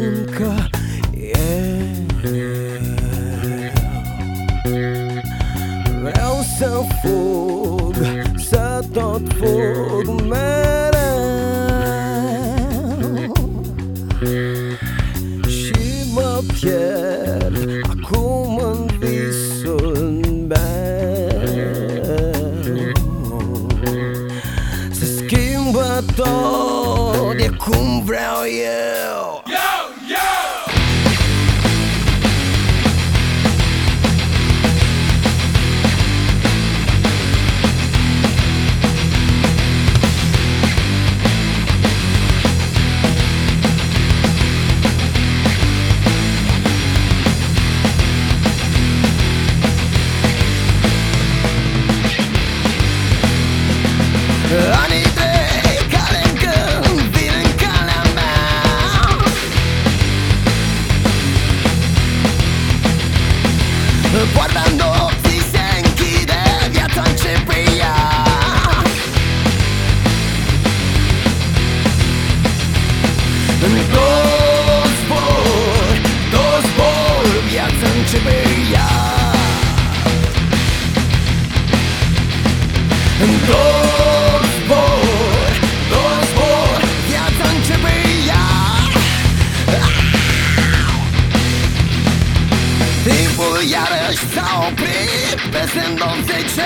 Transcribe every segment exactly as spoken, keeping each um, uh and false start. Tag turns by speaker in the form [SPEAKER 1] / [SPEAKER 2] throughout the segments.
[SPEAKER 1] încă eu. Vreau să fug, să tot fug mereu și mă pierd acum în visul meu. Se schimbă tot, e cum vreau eu. Anii trei care încă vin în calea mea, poarta nopții se închide, viața începe ea. Două zbor, două zbor, viața începe ea. Două zbor, două zbor, viața începe ea. Timpul iarăși s-a oprit peste douăzeci.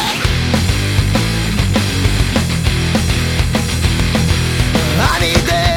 [SPEAKER 1] Anii de